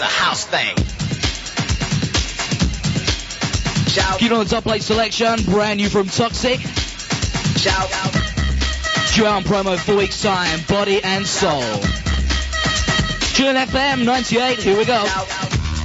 a house thing. Shout. Keep on the top plate selection, brand new from Toxic. Shout. Due out on promo 4 weeks time, Body and Soul. Tune in FM 98, here we go. Shout.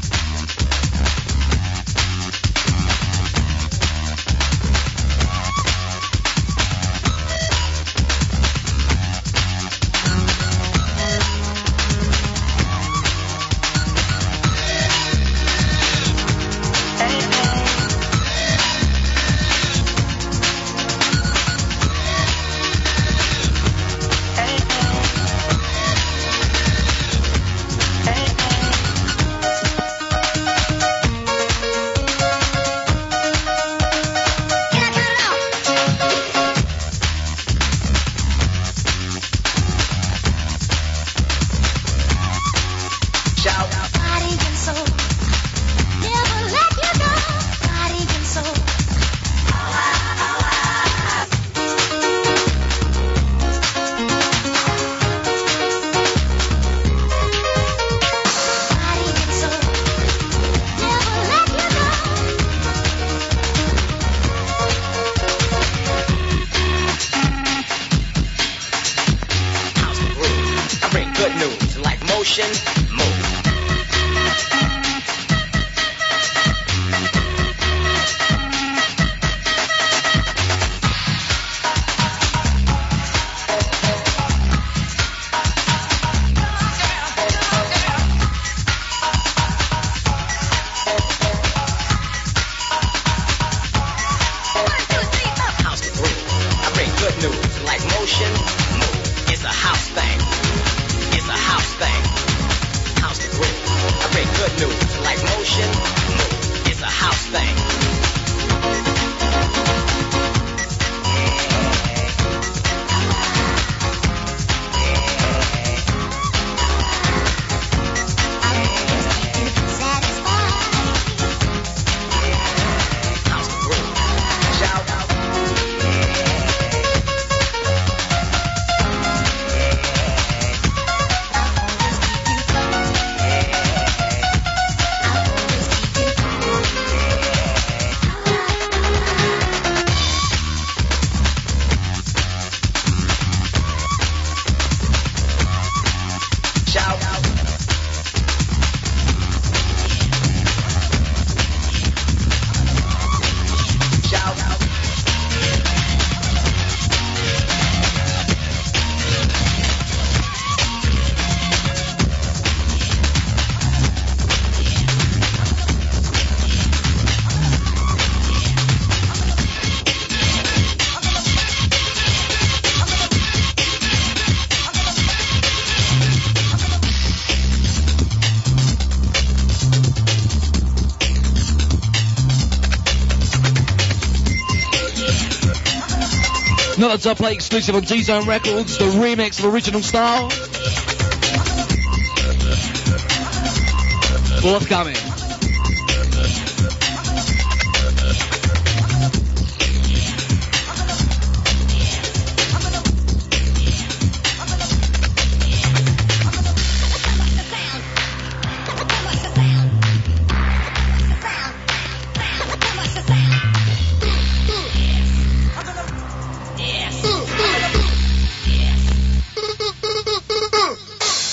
Another top plate exclusive on G-Zone Records, the remix of Original Style. Forthcoming.